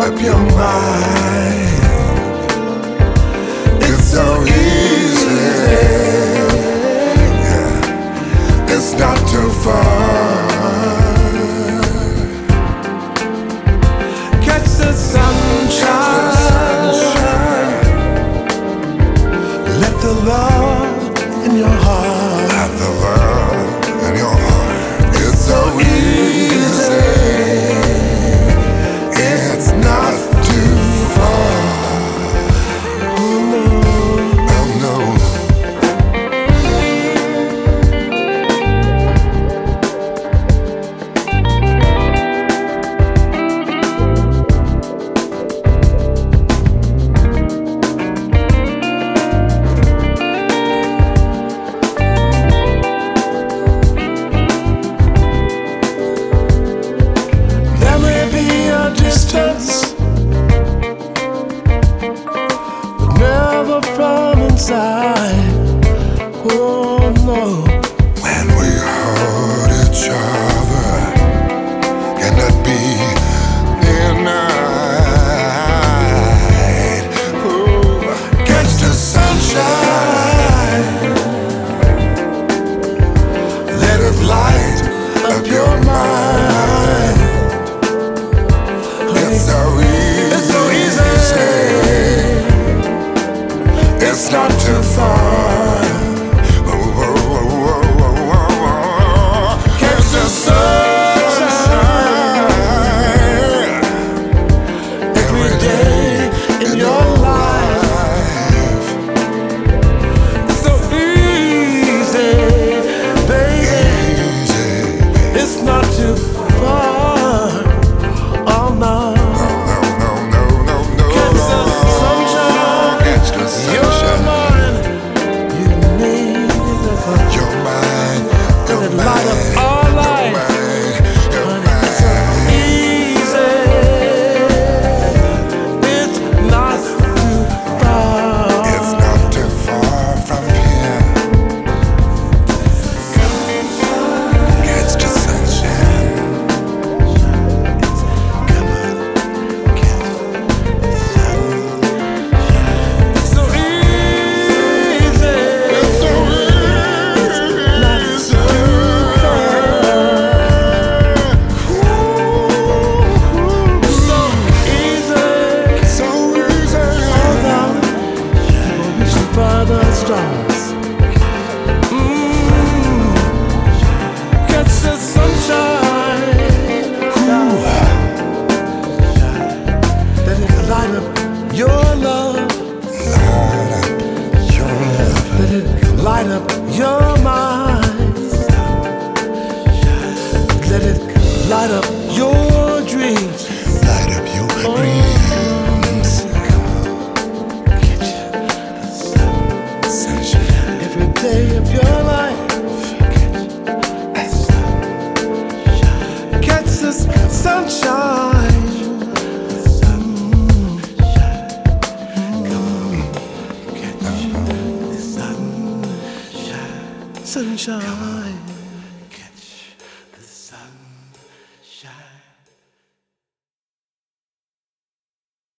up your mind. It's so easy. Yeah. It's not too far. Catch the sunshine. Let the love in your heart. Have the love in your heart. It's so easy. It's not too far. Oh no. There may be a distance, but never from inside. Oh no. When we hold each other, can that be denied? Ooh, catch the sunshine. Let it light up your mind. It's so easy. It's so easy. It's not too far. Catch the sunshine every day in your life. It's so easy, baby. It's not too far. Oh no. Catch the sunshine. Catch the You're sunshine. mine. You need it. You're mine. Let it light up our life. It's so easy. It's not too far. It's not too far from here. Catch the sunshine. Come on, catch the sunshine. It's so easy. It's so easy. Not too so easy. So easy. We'll reach for the stars. Catch the sunshine. Let it light up your love. Light up your love. Let it light up your mind. Let it light up your dreams. Light up your dreams. Sunshine. Every day of your life. Catch the sunshine. Sunshine.